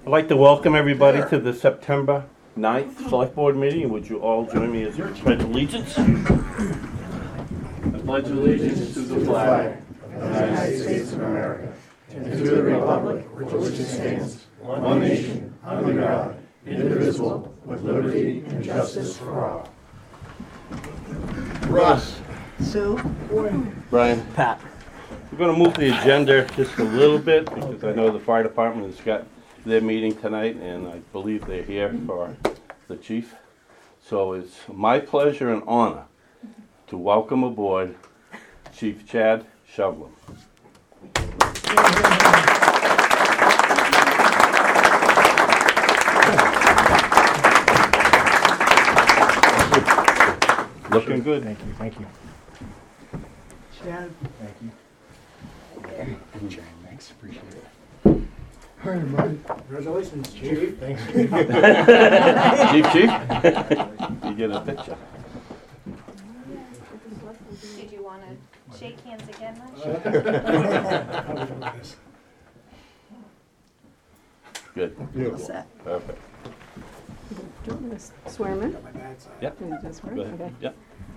I'd like to welcome everybody to the September 9th Select Board meeting. Would you all join me as I pledge allegiance? I pledge allegiance to the flag of the United States of America and to the republic for which it stands, one nation, under God, indivisible, with liberty and justice for all. Russ. Sue? Brian. Pat. We're going to move the agenda just a little bit because I know the fire department has got their meeting tonight and I believe they're here for the chief. So it's my pleasure and honor to welcome aboard Chief Chad Shovlin. Looking good. Thank you, thank you. Chad? Thank you. Chad, thanks, appreciate it. All right, everybody. Congratulations, Chief. Thanks. Chief, you get a picture. Did you want to shake hands again, Mike? Good. All set. Perfect. Do you want me to swear him in? Yep. Can you just swear? Go ahead. Okay. Yep.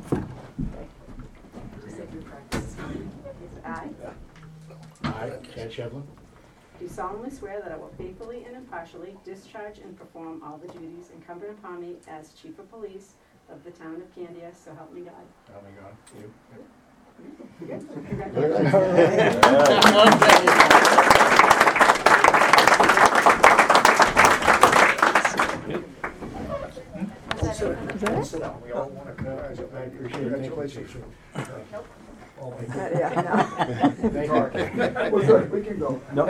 I I, Chad Shevlin, do solemnly swear that I will faithfully and impartially discharge and perform all the duties incumbent upon me as Chief of Police of the town of Candia, so help me God. help me God, you. Is that it? Sit down, we all want to congratulate you. Congratulations. Yeah, I know. Thank you. We're good, we can go.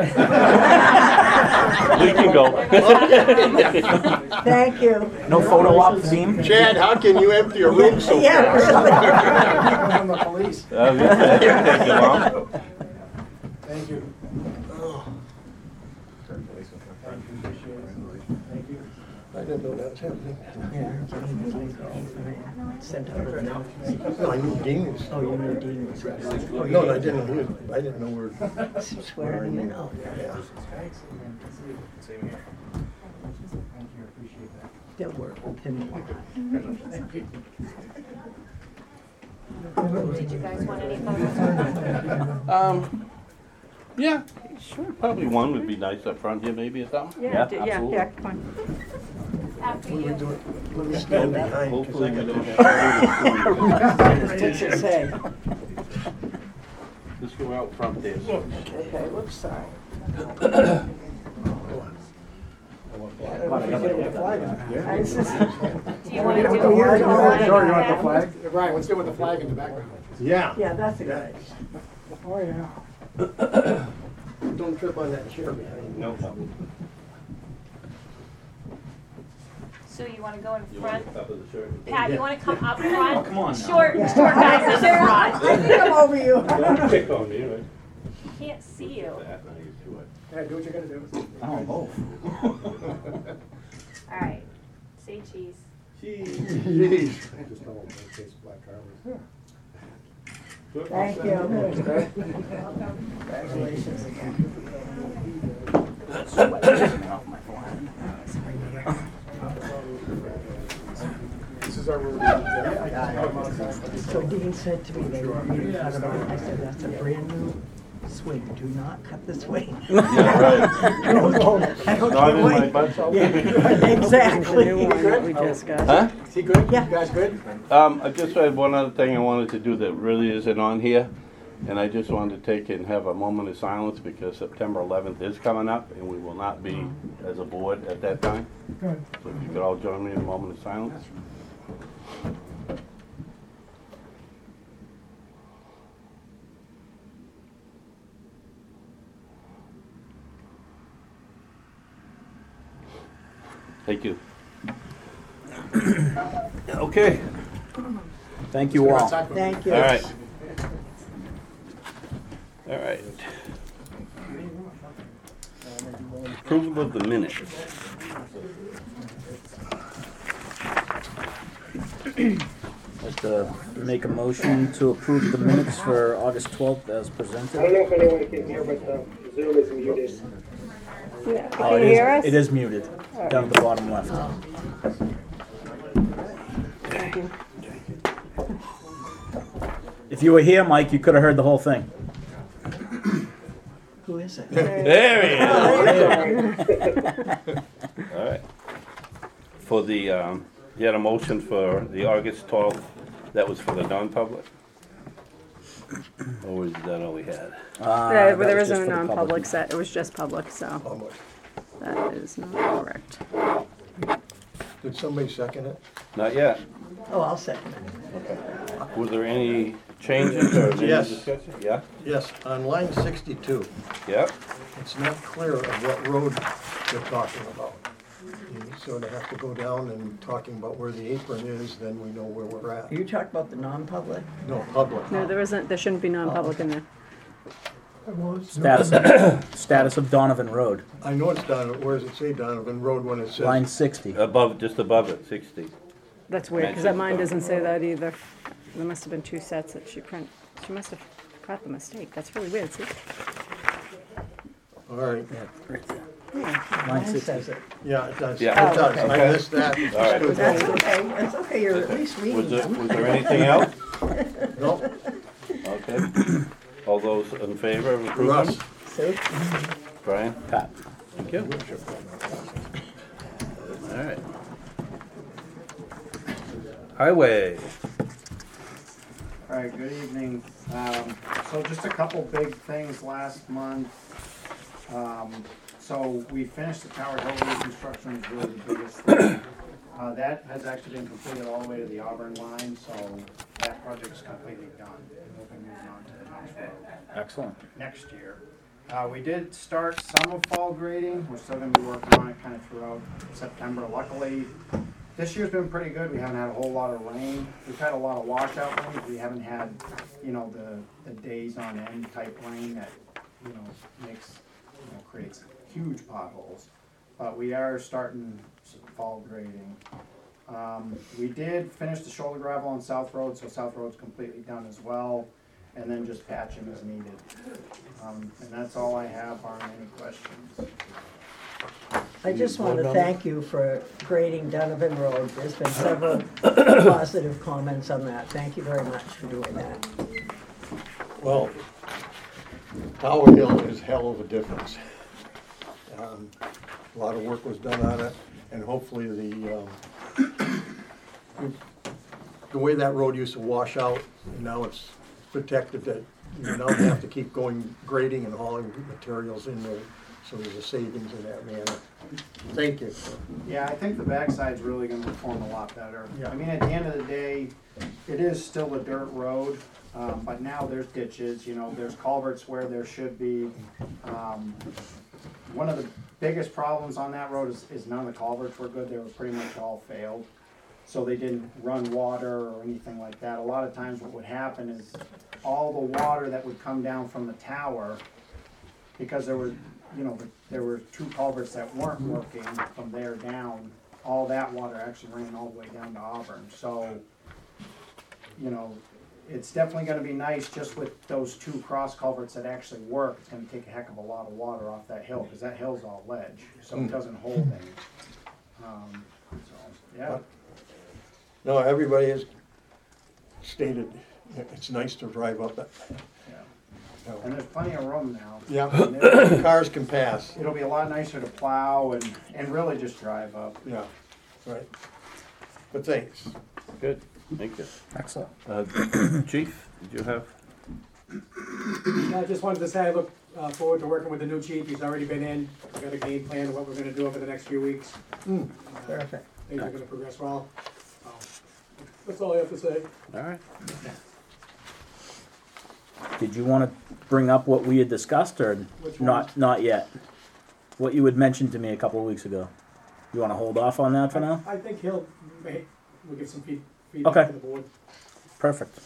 We can go. Thank you. No photo op theme? Chad, how can you empty a room so Yeah, fast? From the police. Take you long. Thank you. Thank you. I didn't know that was happening. Sent out a note. No, I knew Dean was. Oh, you knew Dean was. No, I didn't know he was, I didn't know where. Swear him in. Oh, Yeah. they'll work with him. Did you guys want any photos? Yeah, sure. Probably one would be nice up front here, maybe or something. Yeah, absolutely. yeah, come on. After What are we you. doing? Let me stand behind. 'Cause Hopefully I we got don't this- have What did you say? Let's go out front there. Okay, whoops, sorry. Yeah. Do you want to do Sure, it? you want Sure, you want the flag? Brian, let's do it with the flag in the background. Yeah. Yeah, that's a good idea. Oh, yeah. Don't trip on that chair behind. No problem. Sue, you want to go in You want front? the top of the shirt? Pat, you want to come up front? Come on now. Short guys in the front. I think I'm over you. Don't pick on me, right? Can't see you. That, now you do it. Yeah, do what you gotta do. Oh, both. All right. Say cheese. Jeez. Just don't in case black car was. Thank you. Congratulations again. This is our road. So Dean said to me, they want me to cut it off. I said, that's a brand new swing. Do not cut the swing. Yeah, right. I don't Not in my wait. budget. Yeah, exactly. We just got. Huh? Is he good? Yeah. You guys good? I just had one other thing I wanted to do that really isn't on here. And I just wanted to take and have a moment of silence because September 11th is coming up and we will not be as a board at that time. Good. So if you could all join me in a moment of silence. Thank you. Okay, Thank you all. Thank you. all right. All right. Approval of the minutes. I'd like to make a motion to approve the minutes for August 12th as I don't presented. know if anyone can hear, but Zoom is muted. Yeah, Oh, Can you hear us? It is muted, down at the bottom left. Thank you. If you were here, Mike, you could have heard the whole thing. Who is it? There he is. All right. For the, you had a motion for the August 12th, that was for the non-public? Or was that all we had? That There was isn't just a for the public. non-public set, it was just public, so How much? that is not correct. Did somebody second it? Not yet. Oh, I'll second it. Was there any changes or any Yes. discussion? Yeah? Yes, on line 62, Yeah? it's not clear of what road they're talking about. You sort of have to go down and talking about where the apron is, then we know where we're at. You talked about the non-public? No, public. No, there shouldn't be non-public in there. Status of Donovan Road, I know it's Donovan, where does it say Donovan Road when it says? line 60. Above, just above it, 60. That's weird, because that mine doesn't say that either. There must have been two sets that she must have caught the mistake. That's really weird, see? All right, Line Mine 60. says it. yeah, it does. Yeah. It does. Oh, I okay. missed that. All right. Good. That's okay, that's okay, you're at least Was reading there, them. was there anything else? No, Okay. All those in favor of approving? Russ. Sue? Brian? Pat. Thank you. All right. Highway. All right, good evening. So just a couple big things last month. So we finished the Tower Hill reconstruction, was really the biggest thing. That has actually been completed all the way to the Auburn line, so that project's completely done. We'll be moving on to the next road Excellent. next year. We did start some of fall grading. We're still gonna be working on it kind of throughout September. Luckily, this year's been pretty good. We haven't had a whole lot of rain. We've had a lot of washout rain. We haven't had, the days on end type rain that, makes, creates huge potholes. But we are starting some fall grading. We did finish the shoulder gravel on South Road, so South Road's completely done as well. And then just patching as needed. And that's all I have, barring any questions. I just want to thank you for grading Donovan Road. There's been several positive comments on that. Thank you very much for doing that. Well, Tower Hill is hell of a difference. A lot of work was done on it, and hopefully the way that road used to wash out, now it's protected, that you now have to keep going grading and hauling materials in there, so there's a savings in that manner. Thank you. Yeah, I think the backside's really gonna perform a lot better. Yeah. I mean, at the end of the day, it is still a dirt road, but now there's ditches, there's culverts where there should be. One of the biggest problems on that road is none of the culverts were good. They were pretty much all failed. So they didn't run water or anything like that. A lot of times what would happen is all the water that would come down from the tower, because there were two culverts that weren't working from there down, all that water actually ran all the way down to Auburn. So, it's definitely gonna be nice just with those two cross culverts that actually work. It's gonna take a heck of a lot of water off that hill, because that hill's all ledge, so it doesn't hold any. Yeah. No, everybody has stated it's nice to drive up it. And there's plenty of room now. Yeah, And it'll- cars can pass. It'll be a lot nicer to plow and really just drive up. Yeah, right. But thanks. Good, thank you. Excellent. Chief, did you have? I just wanted to say I look forward to working with the new chief. He's already been in. We've got a game plan of what we're gonna do over the next few weeks. Perfect. Things are gonna progress well. That's all I have to say. All right. Did you want to bring up what we had discussed, or Which not yet? What you had mentioned to me a couple of weeks ago. You want to hold off on that for now? I think we'll give some feedback Okay. to the board. Perfect.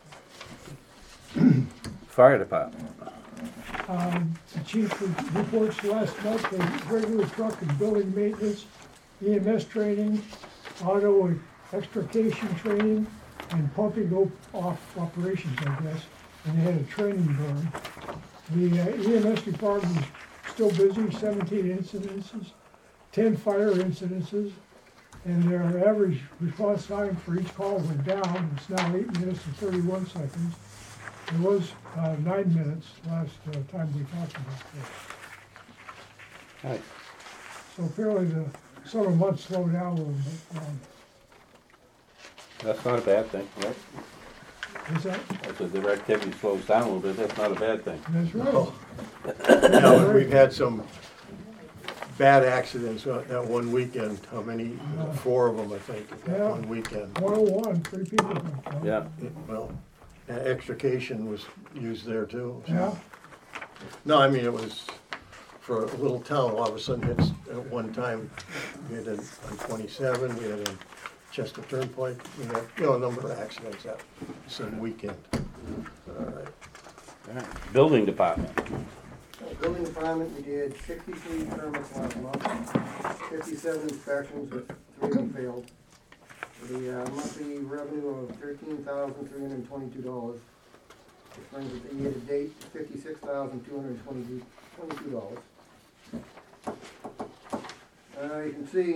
Fire department. The chief reports last month, the regular truck and building maintenance, EMS training, auto extrication training, and pumping off operations, I guess. And they had a training burn. The EMS department is still busy, 17 incidences, 10 fire incidences, and their average response time for each call went down. It's now 8 minutes and 31 seconds. It was 9 minutes last time we talked about this. Nice. So apparently the summer months slowed down a little bit. That's not a bad thing, right? Is that, If their activity slows down a little bit, that's not a bad thing. that's right. Oh. Yeah, we've had some bad accidents that one weekend. How many? 4 of them, I think, that Yeah. one weekend. 101, 3 people got killed. Yeah. Well, extrication was used there too. so. Yeah, No, I mean, it was, for a little town, all of a sudden it's, at one time, we had on 27, we had a Chester Turnpike, we had, a number of accidents that same weekend. All right. All right. Building department. Building department, we did 63 permits last month, 57 inspections, with 3 of them failed. The monthly revenue of $13,322, which brings it to year-to-date $56,222. You can see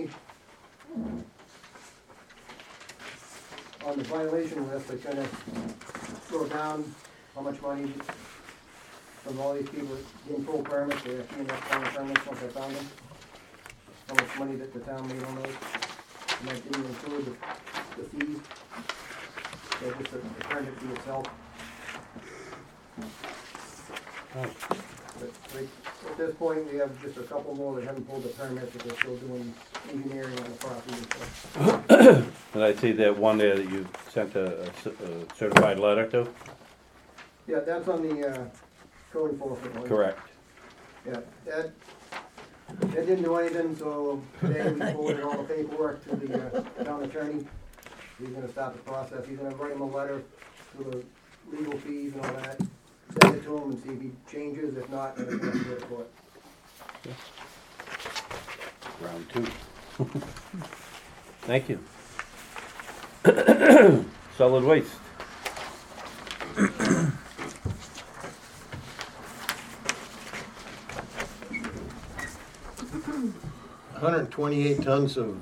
on the violation list, I kind of wrote down how much money from all these people getting full permits, they have permits once I found them. How much money that the town made on those, and that didn't include the fees. So just the permit fee itself. But at this point, we have just a couple more that haven't pulled the permits, but they're still doing engineering on the property and stuff. And I see that one there that you sent a certified letter to? Yeah, that's on the code enforcement one. Correct. Yeah, that didn't do anything, so today we forwarded all the paperwork to the town attorney. He's gonna start the process, he's gonna write him a letter to the legal fees and all that, send it to him and see if he changes, if not, then he's gonna do it for it. Round 2. Thank you. Solid waste. $128 tons of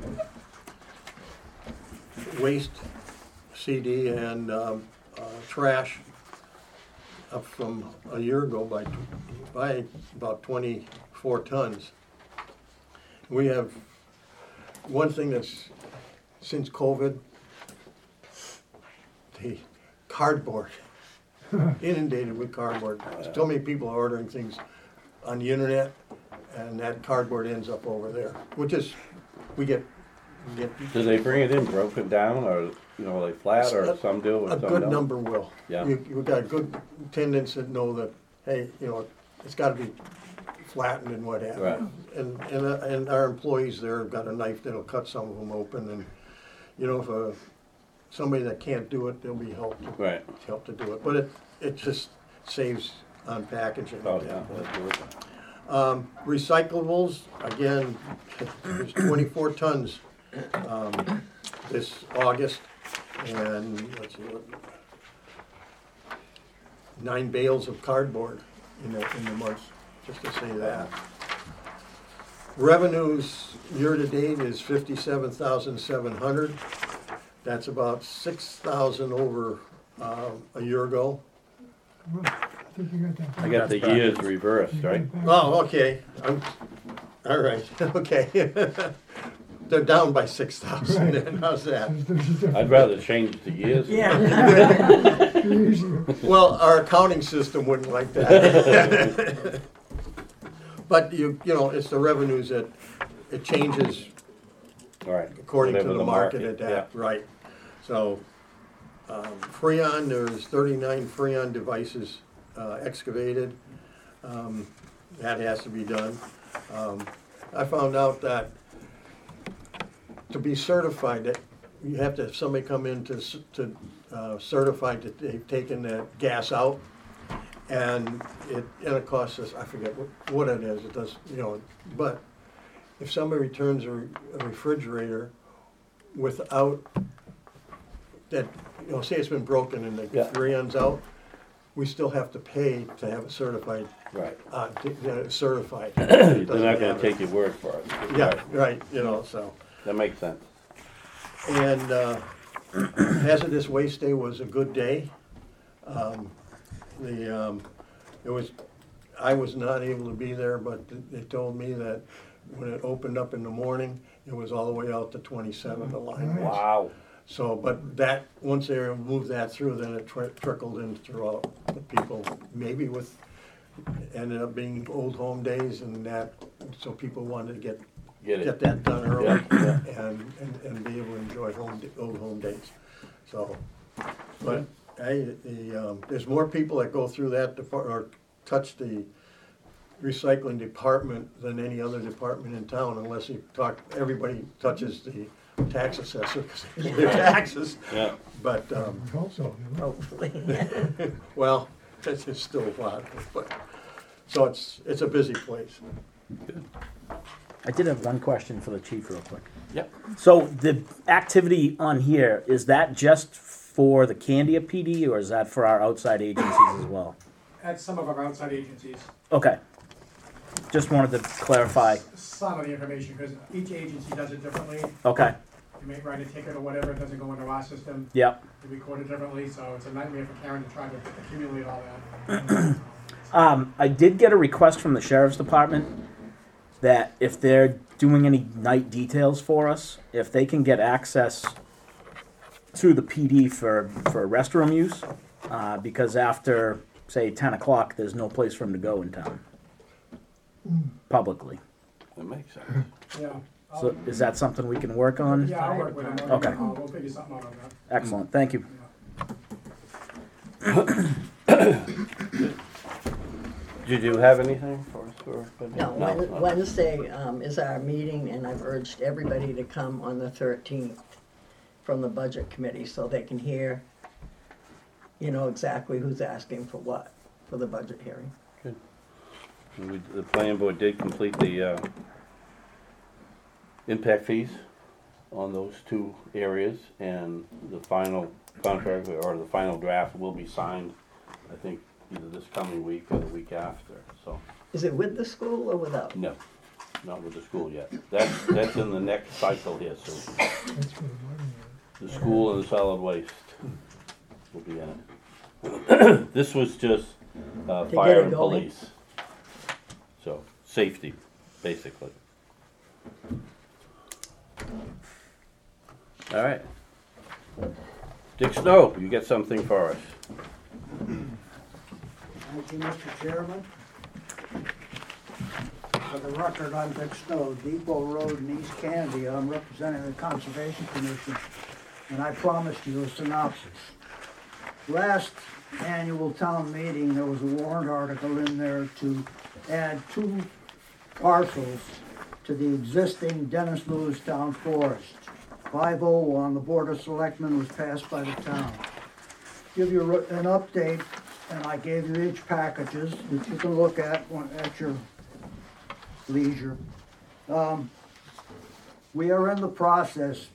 waste, CD, and trash, up from a year ago by about 24 tons. We have one thing that's, since COVID, the cardboard, inundated with cardboard. So many people are ordering things on the internet, and that cardboard ends up over there, which is, we get. Do they bring it in broken down, or like flat, or some do, A and some good don't? number will. Yeah. You've got good attendants that know that, hey, it's gotta be flattened and what have you. Right. And our employees there have got a knife that'll cut some of them open, and, if somebody that can't do it, they'll be helped to do it. But it just saves on packaging. Oh, yeah, that's good. Recyclables, again, there's 24 tons this August, and let's see, 9 bales of cardboard in the month, just to say that. Revenues year-to-date is $57,700. That's about 6,000 over a year ago. Well, I think you got that. I got the years reversed, right? Oh, okay. All right, okay. They're down by 6,000 then, how's that? I'd rather change the years. Yeah. Easier. Well, our accounting system wouldn't like that. But it's the revenues that, it changes All right. according to Whatever the market at that, yeah. right. So, Freon, there's 39 Freon devices excavated. That has to be done. I found out that to be certified, that you have to have somebody come in to certify that they've taken the gas out. And it costs us, I forget what it is, it does, but if somebody returns a refrigerator without that, say it's been broken and the Yeah. Freon's out, we still have to pay to have it certified, Right. to get it certified. They're not gonna take your word for it. Yeah, right, you know, so. That makes sense. And Hazardous Waste Day was a good day. I was not able to be there, but they told me that when it opened up in the morning, it was all the way out to 27, the line was. Wow. So, but that, once they moved that through, then it trickled in throughout the people, maybe ended up being old home days and that, so people wanted to get that done early and be able to enjoy old home days. So, but there's more people that go through that or touch the recycling department than any other department in town, unless everybody touches the tax assessor because they pay their taxes. Yeah. But, Also, Hopefully. well, it's still a lot, but, so it's a busy place. I did have one question for the chief real quick. Yep. So the activity on here, is that just for the Candia PD or is that for our outside agencies as well? That's some of our outside agencies. Okay. Just wanted to clarify. Some of the information, because each agency does it differently. Okay. You may write a ticket or whatever, it doesn't go into our system. Yep. We record it differently, so it's a nightmare for Karen to try to accumulate all that. I did get a request from the sheriff's department that if they're doing any night details for us, if they can get access through the PD for restroom use, because after, say, 10 o'clock, there's no place for them to go in town, publicly. That makes sense. Yeah. So is that something we can work on? Yeah, I'll work with them. Okay. We'll figure something out on that. Excellent, thank you. Did you have anything for us? No, Wednesday is our meeting, and I've urged everybody to come on the 13th from the budget committee, so they can hear, exactly who's asking for what for the budget hearing. Good. The planning board did complete the impact fees on those two areas, and the final contract or the final draft will be signed, I think, either this coming week or the week after. So. Is it with the school or without? No, not with the school yet. That's in the next cycle here soon. that's for the money. The school and the solid waste will be in it. This was just get fire it and going. police. So, safety, basically. All right. Dick Snow, you got something for us. Thank you, Mr. Chairman. For the record, I'm Dick Snow, Depot Road in East Candia. I'm representing the Conservation Commission, and I promised you a synopsis. Last annual town meeting, there was a warrant article in there to add 2 parcels to the existing Dennis Lewis Town Forest. 501, the Board of Selectmen was passed by the town. Give you an update, and I gave you each packages that you can look at your leisure. We are in the process,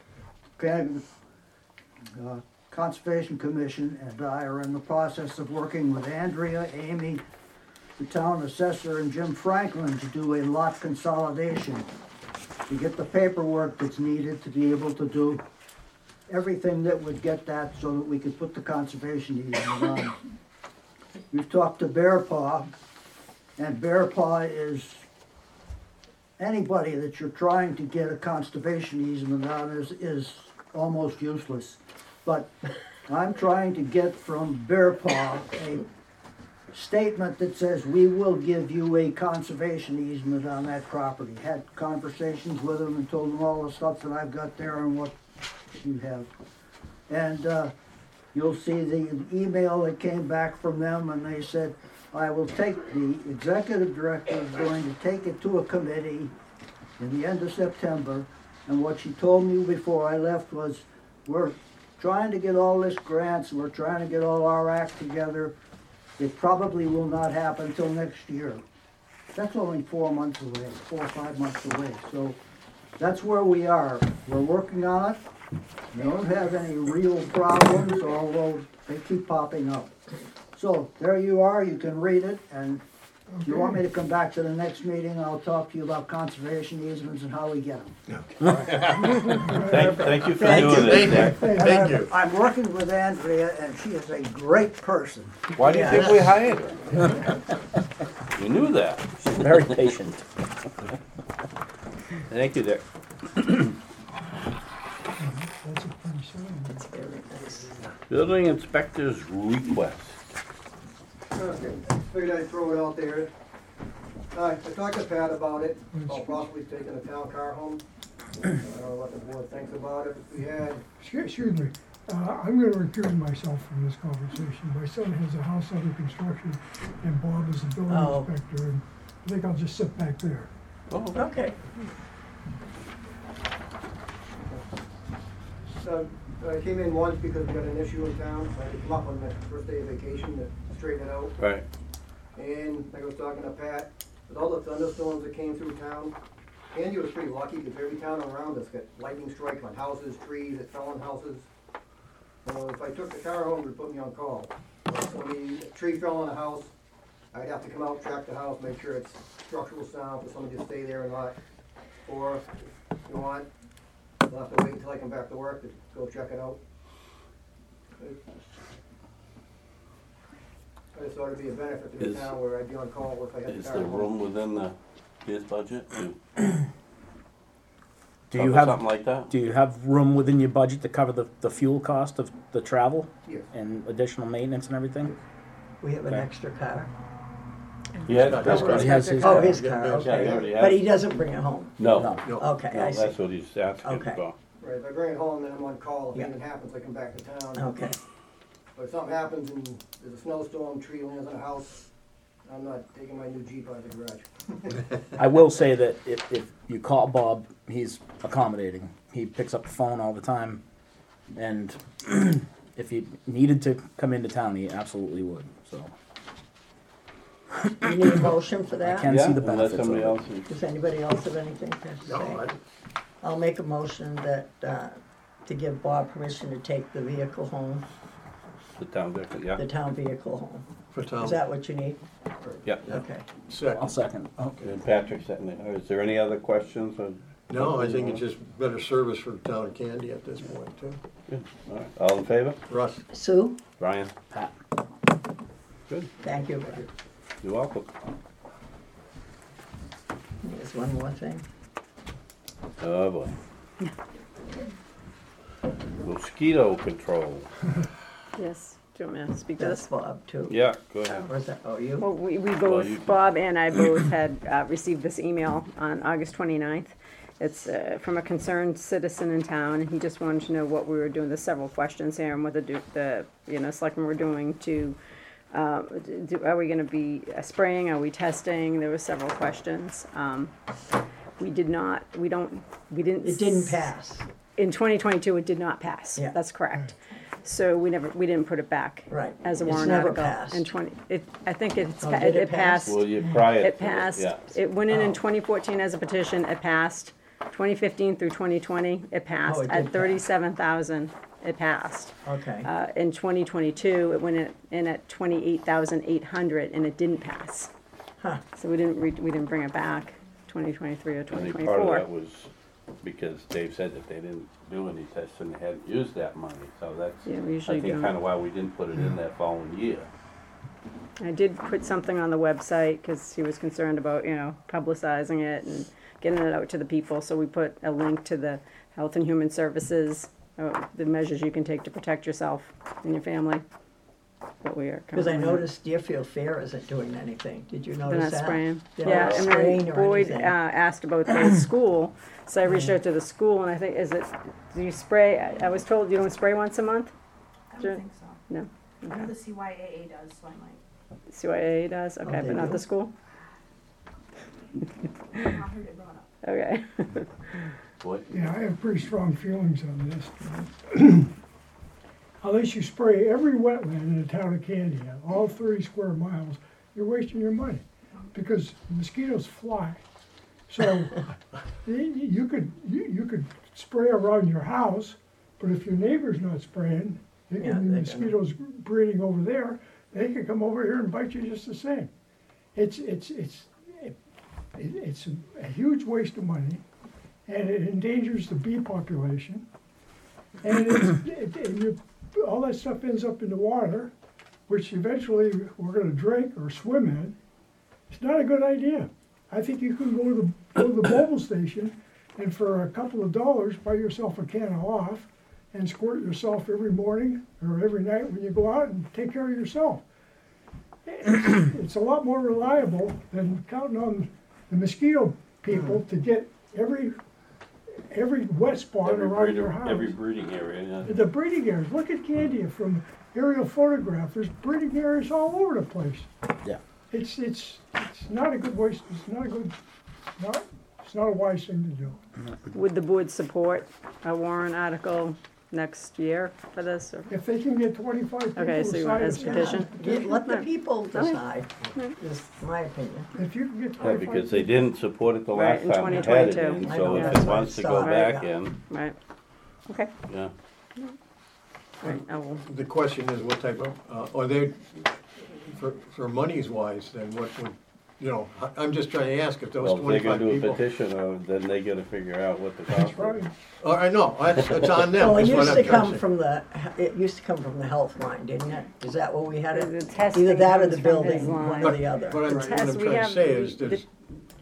Conservation Commission and I are in the process of working with Andrea, Amy, the town assessor, and Jim Franklin to do a lot consolidation, to get the paperwork that's needed to be able to do everything that would get that so that we could put the conservation easement on. We've talked to Bear Paw, and Bear Paw is anybody that you're trying to get a conservation easement on is almost useless. But I'm trying to get from Bear Paw a statement that says we will give you a conservation easement on that property. Had conversations with them and told them all the stuff that I've got there and what you have. And you'll see the email that came back from them, and they said, I will take, the executive director is going to take it to a committee in the end of September. And what she told me before I left was, we're trying to get all this grants, we're trying to get all our act together. It probably will not happen until next year. That's only 4 months away, 4 or 5 months away. So that's where we are. We're working on it. We don't have any real problems, although they keep popping up. So, there you are, you can read it, and if you want me to come back to the next meeting, I'll talk to you about conservation easements and how we get them. Thank you for Thank doing you. this, Dick. Thank you. I'm working with Andrea, and she is a great person. Why do you think we hired her? We knew that. She's very patient. Thank you, Dick. That's a pretty sign. That's very nice. Building inspector's request. Okay, figured I'd throw it out there. I talked to Pat about it, about possibly taking a town car home. I don't know what the board thinks about it. If we had, Excuse me, I'm gonna recuse myself from this conversation. My son has a house under construction, and Bob is the building Oh. inspector, and I think I'll just sit back there. Okay. so I came in once because we got an issue in town, so I had to come up on my first day of vacation to straighten it out. Right. And like I was talking to Pat, with all the thunderstorms that came through town, Andy was pretty lucky because every town around us got lightning strike on houses, trees, it fell on houses. So if I took the car home, it would put me on call. So when a tree fell on a house, I'd have to come out, track the house, make sure it's structural sound for somebody to stay there or not. Or if you want, you'll have to wait until I come back to work to go check it out. I just thought it'd be a benefit to the Is- town where I'd be on call if I had the Is car there home. room within his budget to Do you cover have, something like that? do you have room within your budget to cover the fuel cost of the travel Yes. and additional maintenance and everything? We have an Okay. extra car. Yeah, That's right. He has his Oh, car. his Yeah, car, he okay. already But has. he doesn't bring it home. No, No. no, Okay, I see. that's what he's asking Okay. for. Right, if I bring it home, then I'm on call. If Yeah. anything happens, I come back to town. Okay. But if something happens and there's a snowstorm, tree lands on a house, I'm not taking my new Jeep out of the garage. I will say that if you call Bob, he's accommodating. He picks up the phone all the time, and if he needed to come into town, he absolutely would. So You need a motion for that? can see the Unless benefits somebody of else is. Does anybody else have anything to No, say? I'll make a motion that, to give Bob permission to take the vehicle home, The town vehicle, yeah. the town vehicle home. for Is town, that what you need? Yeah. Okay. I'll second. second. Okay. And Patrick said, is there any other questions? No, I think it's just better service for the town of Candy at this point, too. Good. All right. All in favor? Russ? Sue, Brian? Pat. Good. thank you. You're welcome. There's one more thing. Oh, boy. Mosquito control. Yes, do you want me to speak to That's this? Bob too. Yeah, go ahead. Or is that, oh, you? Well, we Well, both, you- Bob and I both had received this email on August 29th. It's from a concerned citizen in town, and he just wanted to know what we were doing. There's several questions here, and what the selectmen were doing to, are we gonna be spraying, are we testing? There were several questions. We didn't. It didn't pass. In 2022, it did not pass. Yeah. That's correct. So we didn't put it back. Right. As a It's warrant never article. passed. In 20, I think it's, Oh, did it pass? passed. Well, you prior to It passed. Yeah. It went in Oh. 2014 as a petition, it passed. 2015 through 2020, it passed. Oh, it did At pass. 37,000, it passed. Okay. In 2022, it went in at 28,800, and it didn't pass. Huh. So we didn't bring it back, 2023 or I think part of 2024. that was because Dave said that they didn't do any tests and they hadn't used that money. So that's, Yeah, we I usually think, don't. kind of why we didn't put it in that following year. I did put something on the website because he was concerned about, publicizing it and getting it out to the people. So we put a link to the Health and Human Services, the measures you can take to protect yourself and your family. But we are. Because I currently- noticed Deerfield Fair isn't doing anything. Did you They're notice not that? spraying. They're Yeah, not and spraying then or Boyd anything. asked about the school, so I reached out to the school, and I think, do you spray, I was told you don't spray once a month? I Sure. don't think so. No. I know the CYAA does, so I might. CYA does, okay, they but not do? the school? I heard it brought up. Okay. Boy, Yeah, I have pretty strong feelings on this. Unless you spray every wetland in the town of Candia, all 30 square miles, you're wasting your money, because mosquitoes fly. So, you could spray around your house, but if your neighbor's not spraying, and Yeah, the they're mosquitoes breeding over there, they can come over here and bite you just the same. It's a huge waste of money, and it endangers the bee population. And all that stuff ends up in the water, which eventually we're gonna drink or swim in. It's not a good idea. I think you can go to the mobile station and for a couple of dollars, buy yourself a can of off and squirt yourself every morning or every night when you go out and take care of yourself. It's a lot more reliable than counting on the mosquito people to get every wet spot around your house. Every breeding area, yeah. The breeding areas, look at Candia from aerial photograph, there's breeding areas all over the place. Yeah. It's not a good waste, it's not a wise thing to do. Would the board support a warrant article next year for this? Or? If they can get 25 people Okay, so you want to as sign petition? Let the people decide, is my opinion. If you can get Yeah, 25 because they didn't support it the Right, last in time we had it 2022. in, I so know, if that's it what I wants to saw. go back Right. in, Right. Okay. yeah. Right. I will. The question is what type of, are they, for monies wise, then what would, you know, I'm just trying to ask if those Well, if they're 25 gonna do a people. petition, then they gotta figure out what the cost That's is. right. Oh, I know, it's on them, Well, it that's what used I'm to trying come to say. from it used to come from the health line, didn't it? Is that what we had The it? testing Either that or comes the from his building, one line. or the other. What I'm test, trying we to have say is the- there's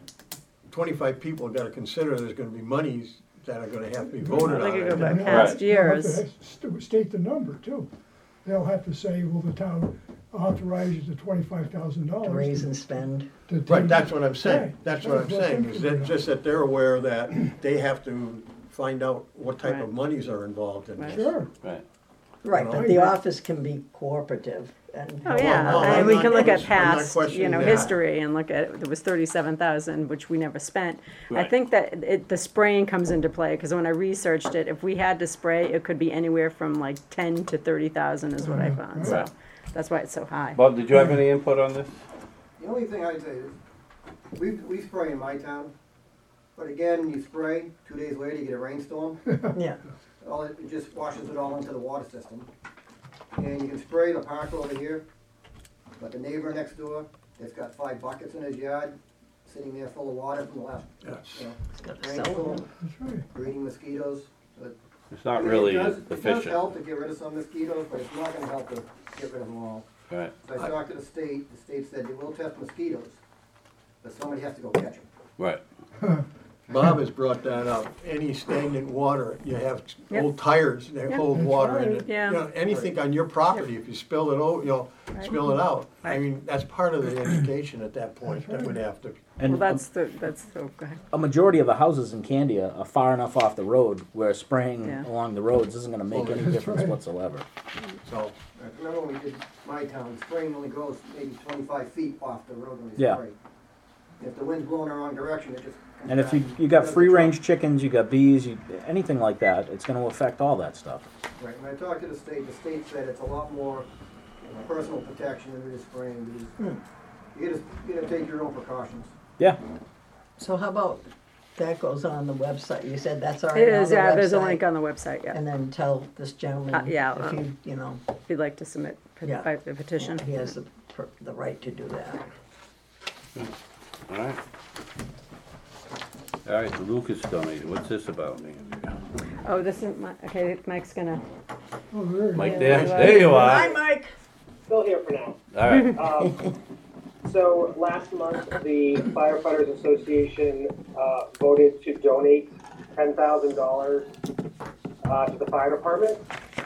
25 people gotta consider there's gonna be monies that are gonna have to be voted They could go on. back They'll past have years. to state the number too. They'll have to say, will the town authorize you the $25,000? Raise and spend. Right, that's what I'm saying, Right. that's what I'm saying, is that just that they're aware that they have to find out what type Right. of monies are involved in Right. this. Sure. Right. Right, but the office can be cooperative and. Oh, help yeah, out. and we can look at I'm not past, questioning that. history and look at, there was 37,000, which we never spent. I Right. think that the spraying comes into play, because when I researched it, if we had to spray, it could be anywhere from like 10 to 30,000 is what I found, so Right. that's why it's so high. Bob, did you have any input on this? The only thing I'd say is, we spray in my town, but again, you spray, 2 days later you get a rainstorm, Yeah, it just washes it all into the water system. And you can spray the park over here, but the neighbor next door, it's got 5 buckets in his yard, sitting there full of water from the last, Yes. you know, it's got a cell rainstorm, phone. That's right. breeding mosquitoes. But It's not really It does efficient. help to get rid of some mosquitoes, but it's not gonna help to get rid of them all. Right. So I talked to the state said they will test mosquitoes, but somebody has to go catch them. Right. Bob has brought that up, any stagnant water, you have Yep. old tires that Yep. hold That's water in right. it. Yeah. You know, anything on your property, if you spill it out, Right. spill it out. I Right. mean, that's part of the education at that point, That's that would have to. Well, And that's the, go ahead. a majority of the houses in Candia are far enough off the road where spraying Yeah. along the roads isn't gonna make any That's difference right. whatsoever. So, Remember when we did my town, spraying only goes maybe 25 feet off the road when you Yeah. spray. If the wind's blowing the wrong direction, it just comes And if back you got does the free job. range chickens, you got bees, anything like that, it's gonna affect all that stuff. Right, when I talked to the state said it's a lot more personal protection than it is spraying. Because you gotta take your own precautions. Yeah, So how about, that goes on the website, you said that's already It on the is, yeah, there's a website? link on the website, yeah. And then tell this gentleman, Yeah, if you know, If you'd like to submit Yeah. by the petition. he has the right to do that. All right. All right, the Lucas donation, what's this about? Oh, this is, okay, Mike's gonna, Oh, there you Mike go. there? There you Hi, are. Mike. Still here for now. All right. So last month, the Firefighters Association voted to donate $10,000 to the fire department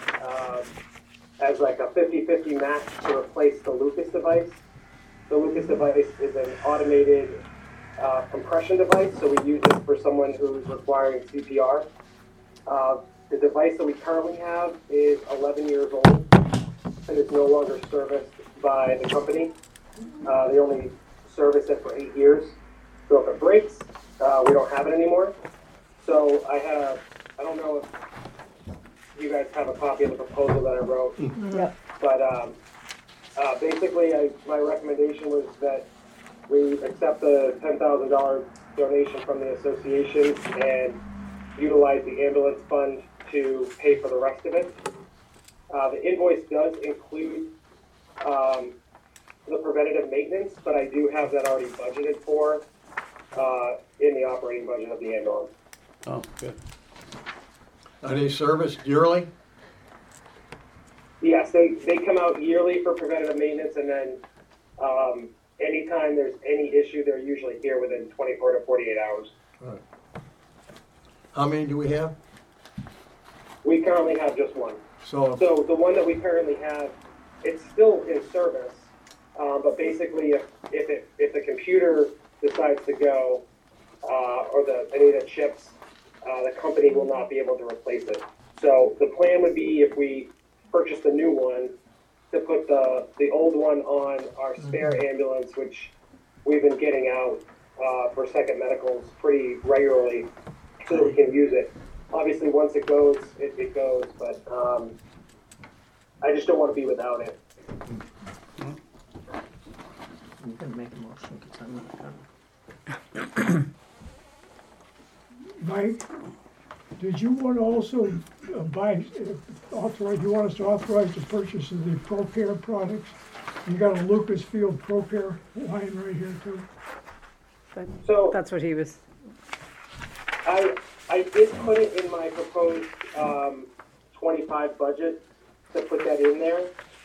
as like a 50-50 match to replace the Lucas device. The Lucas device is an automated compression device, so we use it for someone who's requiring CPR. The device that we currently have is 11 years old and is no longer serviced by the company. They only service it for 8 years. So if it breaks, we don't have it anymore. So I don't know if you guys have a copy of the proposal that I wrote. Yep. But basically, my recommendation was that we accept the $10,000 donation from the association and utilize the ambulance fund to pay for the rest of it. The invoice does include the preventative maintenance, but I do have that already budgeted for in the operating budget of the ambulance. Oh, good. Are they serviced yearly? Yes, they come out yearly for preventative maintenance, and then anytime there's any issue, they're usually here within 24 to 48 hours. Right. How many do we have? We currently have just one. So, So the one that we currently have, it's still in service, but basically if the computer decides to go, or any of the chips, the company will not be able to replace it. So the plan would be, if we purchase a new one, to put the old one on our spare ambulance, which we've been getting out for Second Medicals pretty regularly, so that we can use it. Obviously, once it goes, it goes, but I just don't want to be without it. I'm gonna make a motion because I'm not done. Mike, did you want to also authorize, you want us to authorize the purchase of the ProCare products? You got a Lucasfield ProCare line right here too. So That's what he was, I did put it in my proposed 25 budget to put that in there.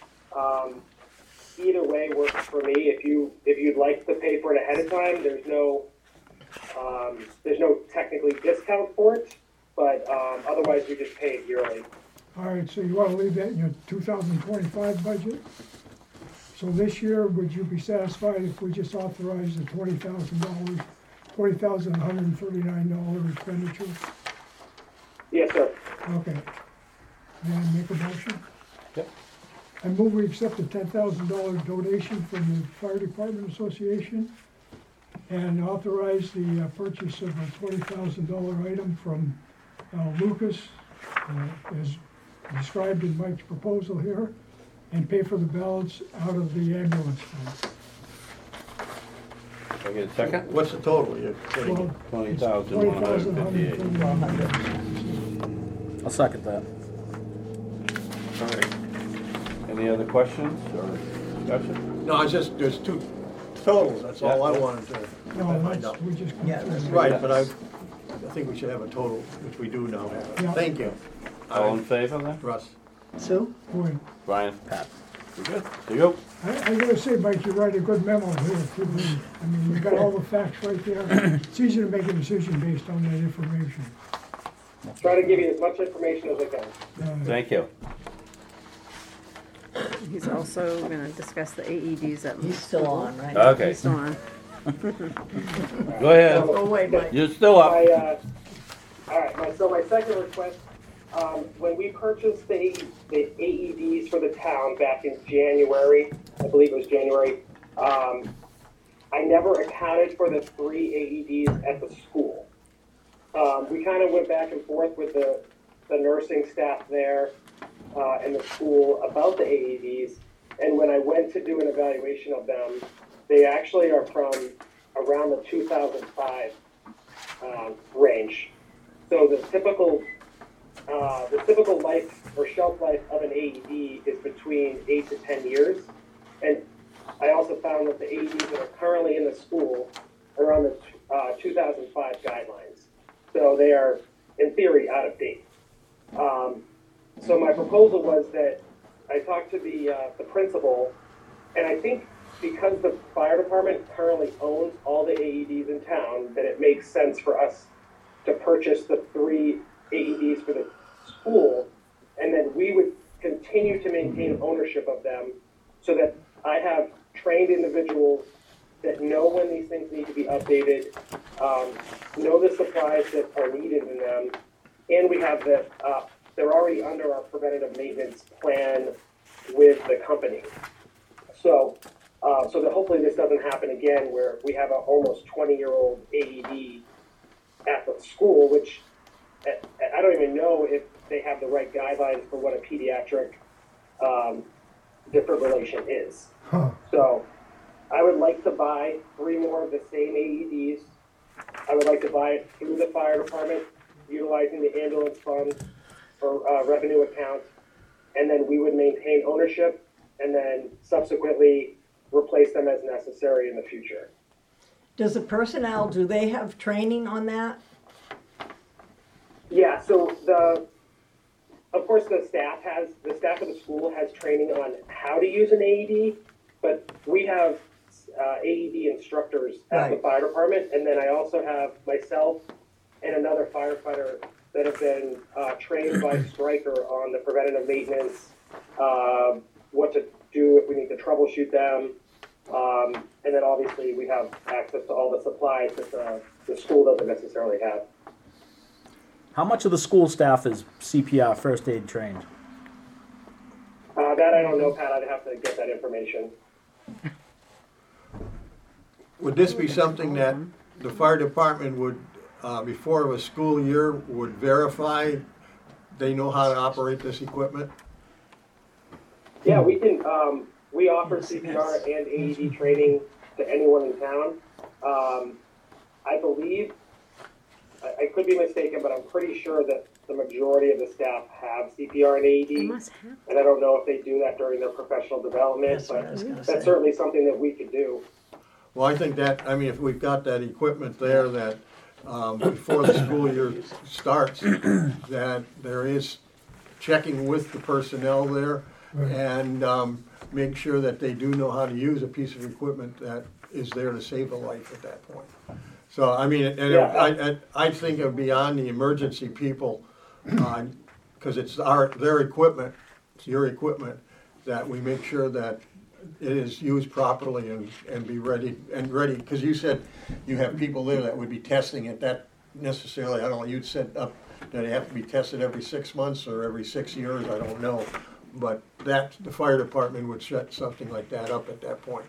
Either way works for me. If you'd like to pay for it ahead of time, there's no technically discount for it, but otherwise we just pay it yearly. All right, so you want to leave that in your 2025 budget? So this year, would you be satisfied if we just authorized the $20,000, $20,139 expenditure? Yes, sir. Okay. May I make a motion? Yep. I move we accept the $10,000 donation from the Fire Department Association and authorize the purchase of a $20,000 item from Lucas, as described in Mike's proposal here, and pay for the balance out of the ambulance fund. Can I get a second? what's the total you're putting in? $20,158. I'll second that. All right. Any other questions or discussion? No, it's just, there's two totals, that's all I Yeah. wanted to No, find that's, out. we just. Yeah, that's Right, but I think we should have a total, which we do now. Yeah. Thank you. All in favor then? Russ. Sue? Boy, Brian? Pat? You good? So you go. I gotta say, Mike, you write a good memo here to me. I mean, you got all the facts right there. It's easy to make a decision based on that information. Try to give you as much information as I can. Thank you. he's also gonna discuss the AEDs at. He's still on, right? Okay, He's still on. go ahead. Go away, Mike. You're still up. All right, so my second request, when we purchased the AEDs for the town back in January, I believe it was January, I never accounted for the 3 AEDs at the school. We kind of went back and forth with the nursing staff there and the school about the AEDs, and when I went to do an evaluation of them, they actually are from around the 2005 range. So the typical life or shelf life of an AED is between 8 to 10 years. And I also found that the AEDs that are currently in the school are on the 2005 guidelines. So they are, in theory, out of date. So my proposal was that I talked to the principal, and I think because the fire department currently owns all the AEDs in town, that it makes sense for us to purchase the 3 AEDs for the school, and then we would continue to maintain ownership of them so that I have trained individuals that know when these things need to be updated, know the supplies that are needed in them, and we have that they're already under our preventative maintenance plan with the company. So that hopefully this doesn't happen again where we have an almost 20-year-old AED at the school, which I don't even know if they have the right guidelines for what a pediatric defibrillation is. Huh. So I would like to buy 3 more of the same AEDs. I would like to buy it through the fire department, utilizing the ambulance fund or revenue account, and then we would maintain ownership and then subsequently replace them as necessary in the future. Does the personnel, do they have training on that? Yeah, so of course the staff of the school has training on how to use an AED, but we have AED instructors at the fire department, and then I also have myself and another firefighter that have been trained by Stryker on the preventative maintenance, what to do if we need to troubleshoot them, and then obviously we have access to all the supplies that the school doesn't necessarily have. How much of the school staff is CPR first aid trained? That I don't know, Pat. I'd have to get that information. Would this be something that the fire department would, before a school year, would verify they know how to operate this equipment? Yeah, we can. We offer CPR and AED training to anyone in town. I believe, I could be mistaken, but I'm pretty sure that the majority of the staff have CPR and AED. And I don't know if they do that during their professional development, but that's certainly something that we could do. Well, I think that, I mean, if we've got that equipment there that, before the school year starts, that there is checking with the personnel there and make sure that they do know how to use a piece of equipment that is there to save a life at that point. So, I mean, and I think of beyond the emergency people, because it's their equipment, it's your equipment, that we make sure that it is used properly and be ready, because you said you have people there that would be testing it, that necessarily, I don't know, you'd set up that it have to be tested every 6 months or every 6 years, I don't know. But that, the fire department would set something like that up at that point.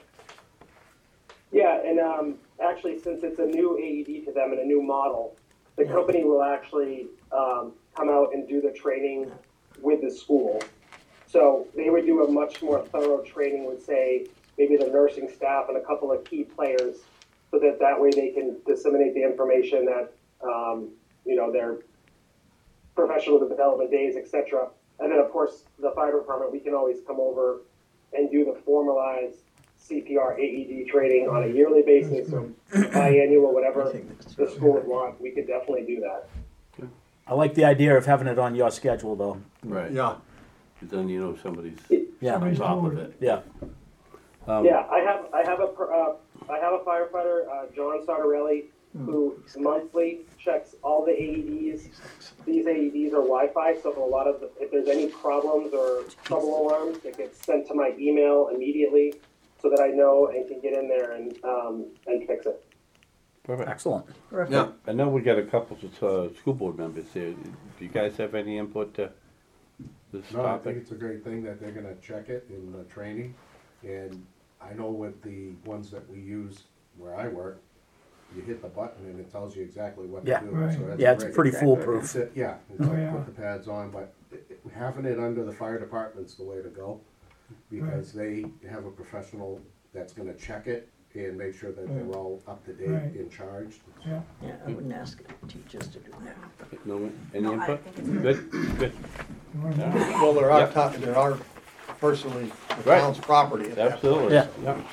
Yeah, and actually, since it's a new AED to them and a new model, the company will actually come out and do the training with the school. So they would do a much more thorough training with, say, maybe the nursing staff and a couple of key players, so that way they can disseminate the information that, their professional development days, etc. And then, of course, the fire department, we can always come over and do the formalized CPR AED training on a yearly basis or biannual, whatever the school would want. We could definitely do that. I like the idea of having it on your schedule, though. Right. Yeah. Then you know somebody's Yeah. on top of it. Yeah. Yeah, I have a firefighter, John Sartorelli, who monthly checks all the AEDs. These AEDs are Wi-Fi, so a lot of if there's any problems or trouble alarms, it gets sent to my email immediately, so that I know and can get in there and fix it. Perfect. Excellent. Yeah. I know we got a couple of school board members here. Do you guys have any input to this No, I think topic? it's a great thing that they're gonna check it in the training. And I know with the ones that we use where I work, you hit the button and it tells you exactly what Yeah. to do. Right. So that's Yeah, it's great. pretty foolproof. It's a- Yeah, it's Oh, like yeah. put the pads on, but having it under the fire department's the way to go. Because they have a professional that's gonna check it and make sure that they're all up to date Right. and charged. Yeah. Yeah, I wouldn't ask teachers to do that. No, any input? Good, good. You wanna Yeah. move? Well, there Yep. are personally the Right. town's property at that point. Absolutely. Yeah.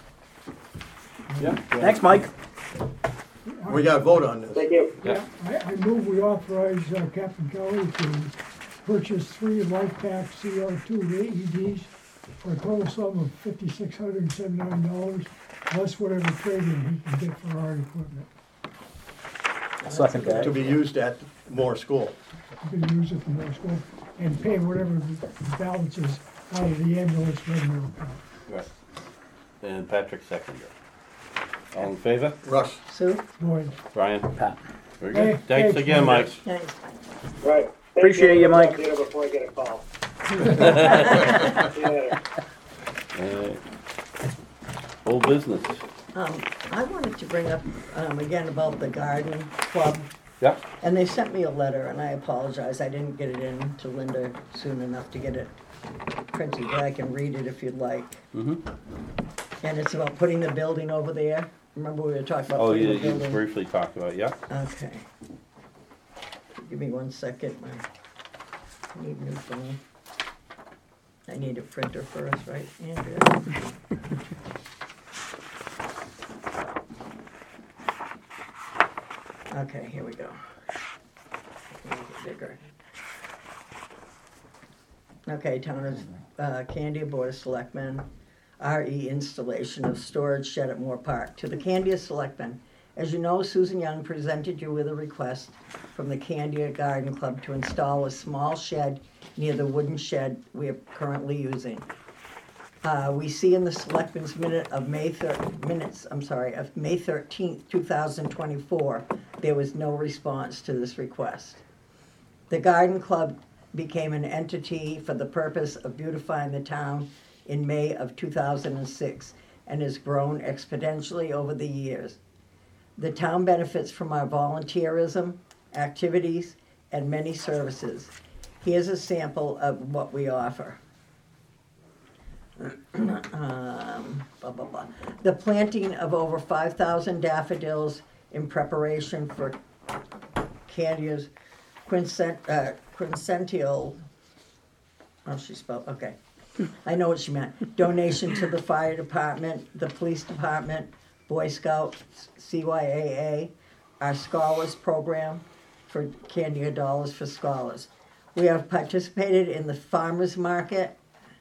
Yeah. Thanks, Mike. We gotta vote on this. Thank you. Yeah. I move we authorize Captain Kelly to purchase 3 LifePak CR2 AEDs for a total sum of $5,679, less whatever trade-in he can get for our equipment. Second To that. be used at Moore School. You can use it for more school and pay whatever the balance is out of the ambulance revenue account. Right. And Patrick seconded. All in favor? Russ? Sue? Boyd, Brian? Pat. Very Hey, good. Thanks thanks, again, Mike. Mike. Thanks. Right. Thank Appreciate you, I'm gonna Mike. have dinner before I get a call. See you later. Old business. I wanted to bring up, again, about the garden club. Yeah. And they sent me a letter, and I apologize, I didn't get it in to Linda soon enough to get it printed, but I can read it if you'd like. Mm-hmm. And it's about putting the building over there. Remember we were talking about Oh, putting yeah, the you building? briefly talked about, yeah. Okay. Give me 1 second, I need a new phone. I need a printer first, right, Andrea? Okay, here we go. Make it bigger. Okay, Town of Candia Board of Selectmen, RE installation of storage shed at Moore Park. To the Candia Selectmen, as you know, Susan Young presented you with a request from the Candia Garden Club to install a small shed near the wooden shed we are currently using. We see in the Selectmen's minute of May 13th, 2024, there was no response to this request. The Garden Club became an entity for the purpose of beautifying the town in May of 2006 and has grown exponentially over the years. The town benefits from our volunteerism, activities, and many services. Here's a sample of what we offer. The planting of over 5,000 daffodils in preparation for Candia's quincentennial, she spelled, okay. I know what she meant. Donation to the fire department, the police department, Boy Scouts, CYAA, our scholars program for Candia Dollars for Scholars. We have participated in the farmers market,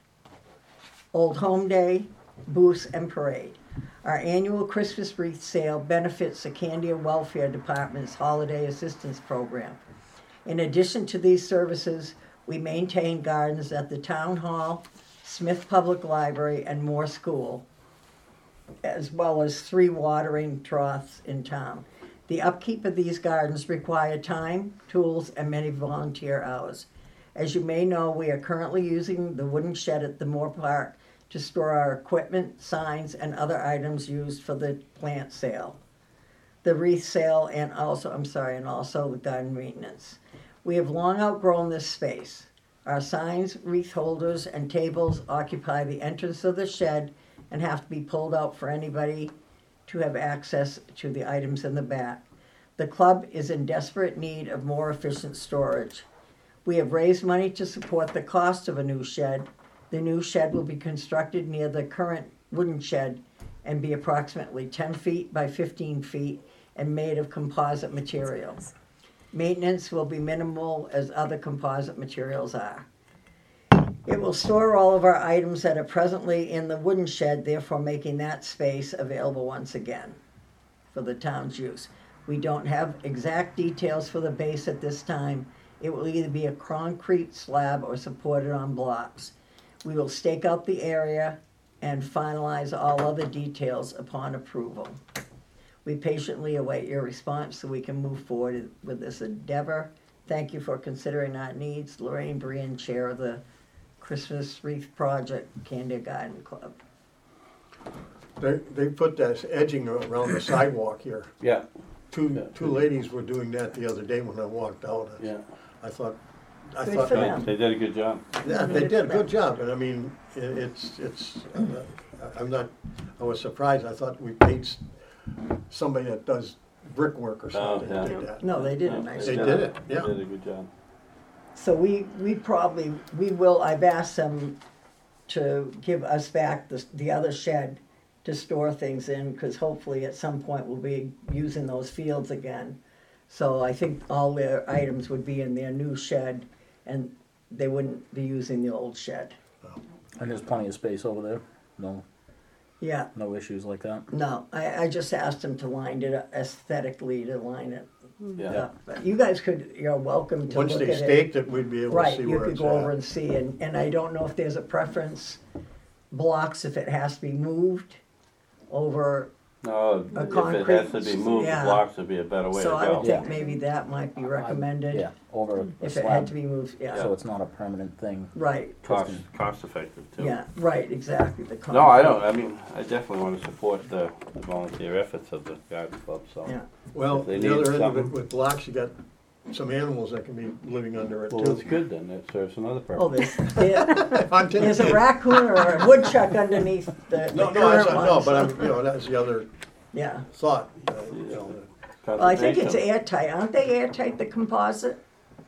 Old Home Day, booths, and parade. Our annual Christmas wreath sale benefits the Candia Welfare Department's Holiday Assistance Program. In addition to these services, we maintain gardens at the Town Hall, Smith Public Library, and Moore School, as well as 3 watering troughs in town. The upkeep of these gardens require time, tools, and many volunteer hours. As you may know, we are currently using the wooden shed at the Moore Park to store our equipment, signs, and other items used for the plant sale, the wreath sale, and also the garden maintenance. We have long outgrown this space. Our signs, wreath holders, and tables occupy the entrance of the shed and have to be pulled out for anybody to have access to the items in the back. The club is in desperate need of more efficient storage. We have raised money to support the cost of a new shed. The new shed will be constructed near the current wooden shed and be approximately 10 feet by 15 feet and made of composite material. Maintenance will be minimal as other composite materials are. It will store all of our items that are presently in the wooden shed, therefore making that space available once again for the town's use. We don't have exact details for the base at this time. It will either be a concrete slab or supported on blocks. We will stake out the area and finalize all other details upon approval. We patiently await your response so we can move forward with this endeavor. Thank you for considering our needs. Lorraine Brian, Chair of the Christmas Wreath Project, Candia Garden Club. They put that edging around the sidewalk here. Yeah. Two ladies were doing that the other day when I walked out. Yeah. I thought Good for them. They did a good job. Yeah, they did a good job, and I mean, I was surprised. I thought we paid somebody that does brickwork or something yeah. did that. No, they did a nice They job. did it, yeah. They did a good job. So we will, I've asked them to give us back the other shed to store things in, because hopefully at some point we'll be using those fields again. So I think all their items would be in their new shed, and they wouldn't be using the old shed. And there's plenty of space over there. Yeah, No issues like that. no, I just asked them to line it up aesthetically, to line it Yeah. up. But you guys you're welcome to look Once at they it. staked it, we'd be able to Right, see you where could it's go over at. and see, and I don't know if there's a preference, blocks, if it has to be moved over, No, A if it concrete, has to be moved, the yeah. blocks would be a better way to so I would go. think maybe that might be recommended. Yeah, over a If it had slab, to be moved, yeah, so it's not a permanent thing. right, Cost effective too. yeah, right, exactly, the No, I concrete. don't, I mean, I definitely want to support the volunteer efforts of the garden club, so. Yeah, Well, If they the need other end of it, something. with blocks, you got some animals that can be living under it Well, too. it's good then, it serves another oh, purpose. there's a raccoon or a woodchuck underneath the No, current no, one, but so- that's the other Yeah, thought. well, I think it's Conservation. airtight, aren't they airtight, the composite?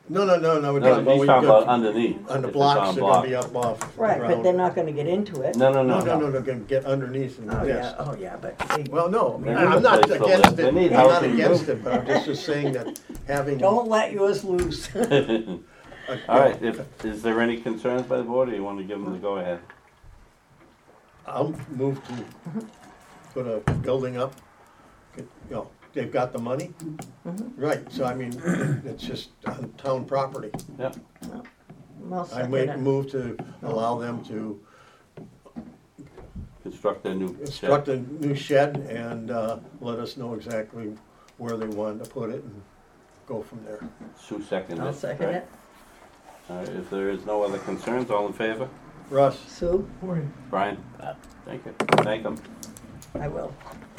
No, we're No, talking about, he's we talking about got, underneath. on the If it's blocks, on they're block. gonna be up off the Right, but ground. they're not gonna get into it. No, No, they're gonna get underneath and Oh, this. yeah, but they, Well, no, They need I'm a not place to against live. it, They need I'm not housing against too. it, but I'm just saying that having. don't let yours loose. All right, is there any concerns by the board, or you want to give them the go-ahead? I'll move to put a building up. They've got the money. Right, so I mean, it's just on town property. Yeah. I'll I second make it. move to allow them to Construct a new shed. construct a new shed and let us know exactly where they want to put it and go from there. Sue seconded it. I'll second right? it. All right, if there is no other concerns, all in favor? Russ? Sue, Boy, Brian? Thank you. Thank them. I will.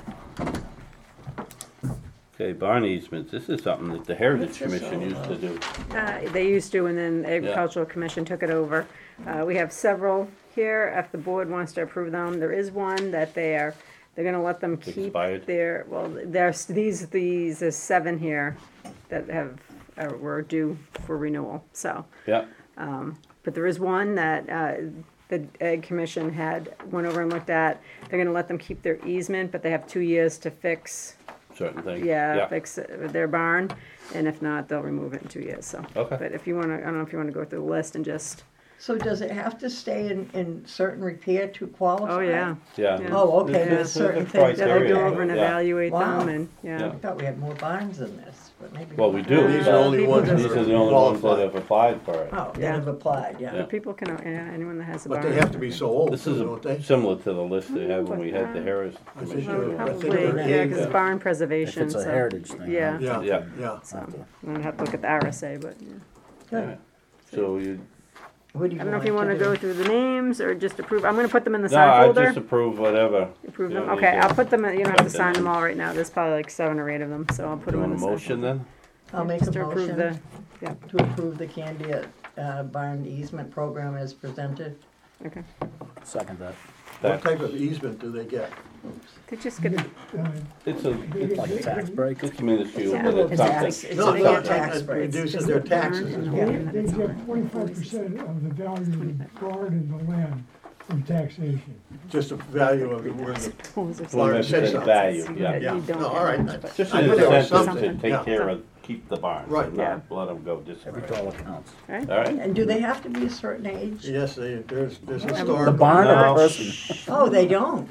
Okay, barn easements, this is something that the Heritage What's this Commission all used to do. They used to, and then Agricultural Commission took it over. We have several here, if the board wants to approve them. There is one that they're gonna let them keep Expired? their, well, there's, these is 7 here that have, were due for renewal, so. Yeah, But there is one that, the Ag Commission went over and looked at. They're gonna let them keep their easement, but they have 2 years to fix, certain things. fix their barn. And if not, they'll remove it in 2 years, so. Okay. But if you wanna, I don't know if you wanna go through the list and just, So does it have to stay in certain repair to qualify? oh, yeah. Yeah. Yeah. Oh, okay, There's there's a certain things. Yeah, they'll criteria. go over and Yeah. evaluate Wow. them and, I yeah. thought we had more barns than this, but maybe. Well, we not. do. These are only people ones just- These that are are the only ones that qualified. have applied for it. Oh, that Yeah. have applied, yeah. Yeah. People can, anyone that has a barn. But they have to be so old, This is don't they? similar to the list they had when we had the Heritage I think Commission. they're- do it. I think Probably, they're yeah, eight, cause it's barn preservation, If it's a so. heritage thing. Yeah. right? Yeah, Yeah. yeah. So, I'm gonna have to look at the RSA, but, yeah. Good. So you, What do I you don't know if you wanna want to go do? through the names or just approve, I'm gonna put them in the no, sign I folder. just approve whatever. Approve you them, don't okay, need to I'll put them, in. You don't have to write sign them names. all right now, there's probably like 7 or 8 of them, so I'll put Do them you in want the a sign motion folder. then? I'll make Just a to approve the, motion to approve the Candia barn easement program as presented. okay. Second that. What type of easement do they get? They just get, It's a, Like a tax break. it's minuscule, Yeah. but it's It's tax, something. it's No, a no, tax it break. reduces their taxes. Yeah. they get 25% of the value of the barn and the land from taxation. Just the value of where the, holes or Well, something. it says so. Value, yeah. Yeah. You don't No, get all right. much, but- Just I an knew there was incentive to something, take yeah. care of, keep the barn, Right. Yeah. not let them go Every disappear. dollar counts. All right? And do they have to be a certain age? yes, there's The historical. barn or No. the person? Oh, they don't?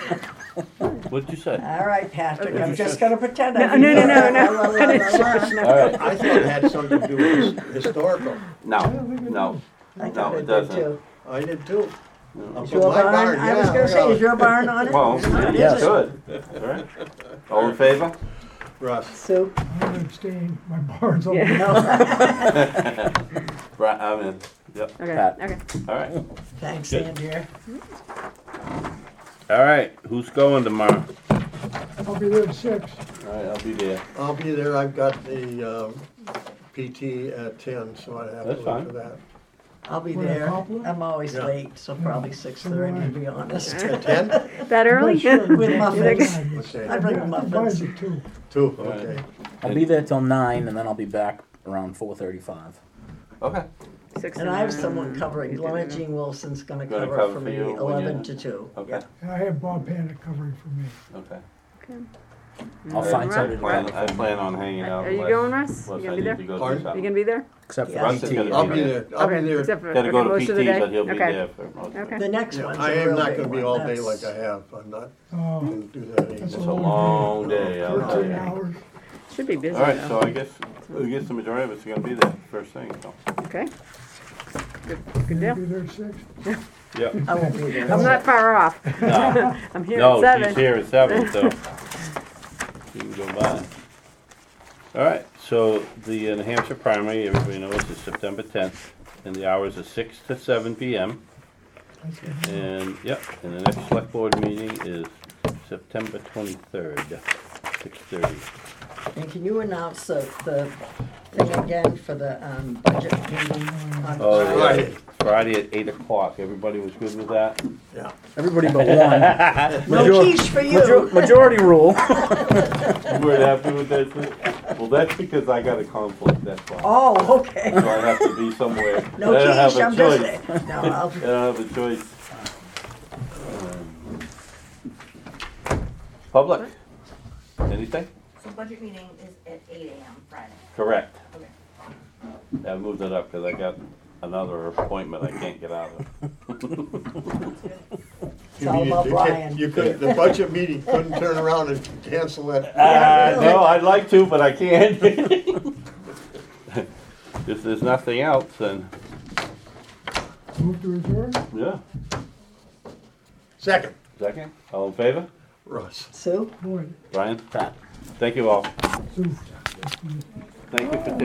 What'd you say? All right, Patrick, Okay. I'm just gonna pretend. No, I didn't no, hear no, that. no. La, la, la, la, la. All right, I thought it had something to do with historical. no, no, I no, thought it it did doesn't. too. I did too. No. Is But your my barn, I was yeah, gonna say, is your barn on it? Well, Is yes, it? good, all right. All in favor? Russ, Sue? I'm gonna abstain, my barn's over Yeah. there. Right, I'm in, yep, Okay, Pat. okay. all right. Thanks, Good. Andrea. All right, who's going tomorrow? I'll be there at 6. All right, I'll be there. I'll be there. I've got the PT at 10, so I have That's to fine. look for that. I'll be Wanna there. compliment? I'm always Yeah. late, so probably 6:30 to be honest. At 10? That early? With You muffins. think- Okay. I bring the muffins. Mine's at 2. 2, okay. I'll be there till 9, and then I'll be back around 4:35. Okay. 6 And to I have 9, someone covering, you Lorna did it. Jean Wilson's gonna Gonna cover cover for for me, you when 11 you- to 2. Okay, Yeah. And I have Bob Panic covering for me. okay. Okay. I'll find Russ? somebody to I cover. plan on hanging out. Are you unless- going, Russ? unless You I gonna be need there? to go do Pardon? You something. gonna be there? Except for Yeah. Russ is PT. gonna I'll be be there. there. I'll be there. Except for, Gotta go to most of the PT, day? but he'll be Okay. there for most of Okay. it. The next Yeah, one's I a am real not big gonna be one. all day That's- like I have. I'm not Oh, gonna do that that's anymore. It's a long day, I'll tell 13 you. hours. Should be busy All right, though. so I guess the majority of us are gonna be there first thing, so. Okay. Good You'll deal. be there at 6? Yeah. I won't be there. I'm not far off. No, I'm here no, at she's 7. here at 7, so you can go by. All right, so the New Hampshire primary, everybody knows, is September 10th, and the hours are 6 to 7 p.m. And, yep, and the next select board meeting is September 23rd, 6:30. And can you announce the thing again for the budget meeting on Oh, Friday? yeah, Friday at 8 o'clock, everybody was good with that? Yeah. Everybody but one. No quiche for you. Majority rule. You weren't happy with that, too? Well, that's because I got a conflict, that's why. Oh, okay. So I have to be somewhere. No I don't have quiche, a I'm choice. visiting. No, I I'll, don't have a choice. Public, anything? So budget meeting is at 8 AM Friday. Correct. Okay. I moved it up because I got another appointment I can't get out of. It's all about Brian. You couldn't, the budget meeting couldn't turn around and cancel that. No, I'd like to, but I can't. If there's nothing else, then, Move to adjourn? yeah. Second, Second, all in favor? Russ. Sue? Boyd, Brian? Pat. Thank you all. Sue. Thank you for